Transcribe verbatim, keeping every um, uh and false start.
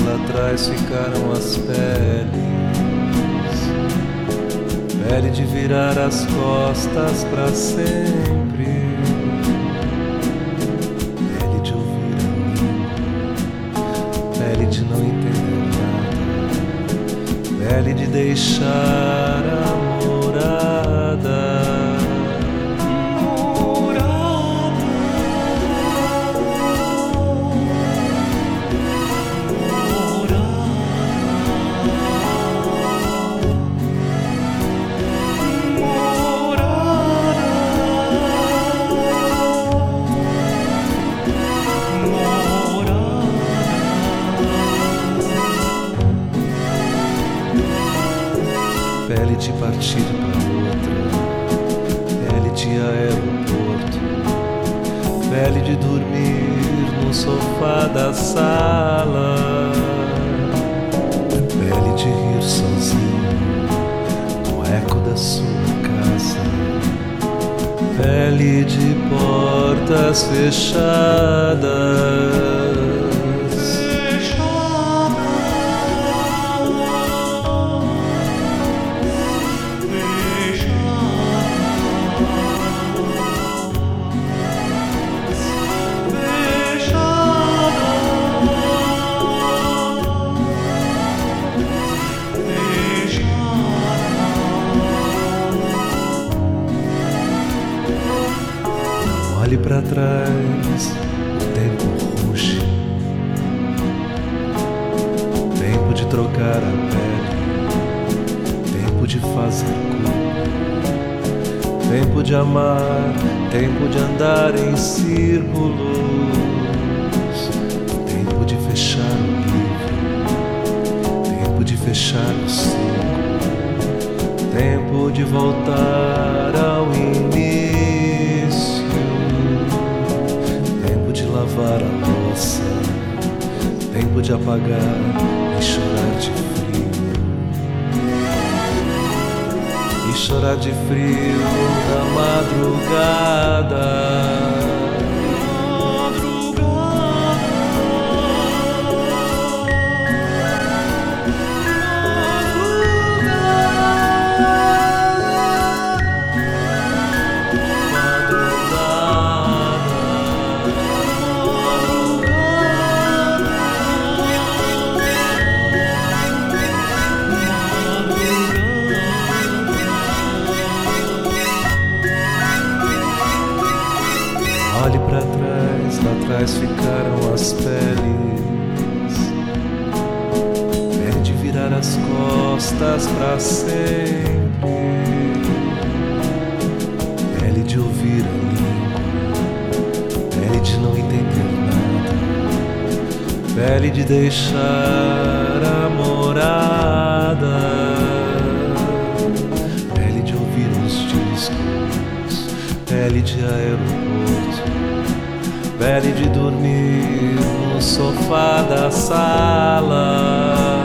lá atrás ficaram as peles. Pele de virar as costas pra sempre. Pele de ouvir a língua. Pele de não entender nada. Pele de deixar a morada. Pele de partir para outra, pele de aeroporto, pele de dormir no sofá da sala, pele de rir sozinho no eco da sua casa, pele de portas fechadas. Olhe pra trás, o tempo ruge. Tempo de trocar a pele. Tempo de fazer cor. Tempo de amar. Tempo de andar em círculos. Tempo de fechar o livro. Tempo de fechar o ciclo. Tempo de voltar ao início. Lavar a louça, tempo de apagar e chorar de frio, e chorar de frio na madrugada. Olhe pra trás, lá atrás ficaram as peles. Pele de virar as costas pra sempre. Pele de ouvir a língua. Pele de não entender nada. Pele de deixar a morada. Pele de ouvir os discos. Pele de aeroporto. Pele de dormir no sofá da sala.